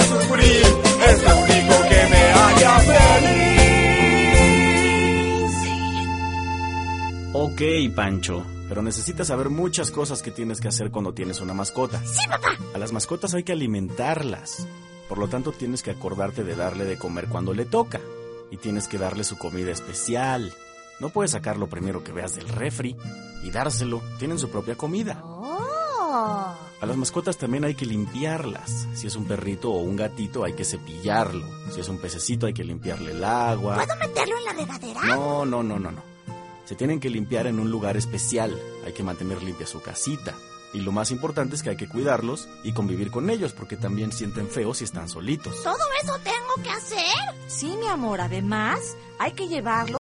sufrir, es lo único que me haría feliz. Ok, Pancho, pero necesitas saber muchas cosas que tienes que hacer cuando tienes una mascota. ¡Sí, papá! A las mascotas hay que alimentarlas. Por lo tanto, tienes que acordarte de darle de comer cuando le toca. Y tienes que darle su comida especial. No puedes sacar lo primero que veas del refri y dárselo. Tienen su propia comida. ¡Oh! A las mascotas también hay que limpiarlas. Si es un perrito o un gatito, hay que cepillarlo. Si es un pececito, hay que limpiarle el agua. ¿Puedo meterlo en la regadera? No. Se tienen que limpiar en un lugar especial. Hay que mantener limpia su casita. Y lo más importante es que hay que cuidarlos y convivir con ellos, porque también sienten feo si están solitos. ¿Todo eso tengo que hacer? Sí, mi amor, además hay que llevarlo